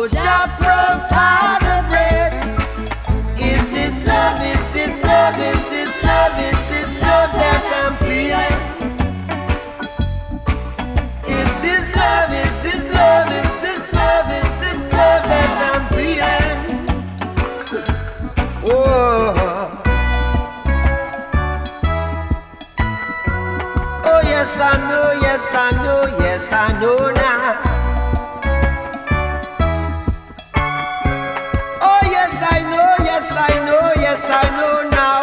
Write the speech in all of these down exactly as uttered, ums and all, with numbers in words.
Jah provide the bread. Is this love, is this love, is this love, is this love that I'm feeling? Is this love, is this love, is this love, is this love that I'm feeling? Oh, oh yes I know, yes I know, yes I know now. Oh yes I know, yes I know, yes I know now.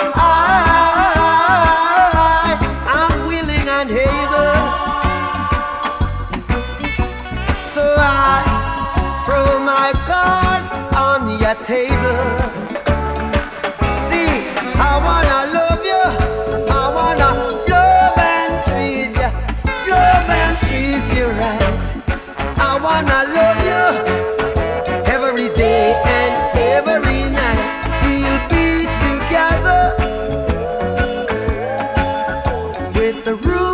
I, I'm willing and able. So I throw my cards on your table. See, I wanna love you, I wanna love and treat you, love and treat you right. I wanna love you every day and every night. We'll be together with the roof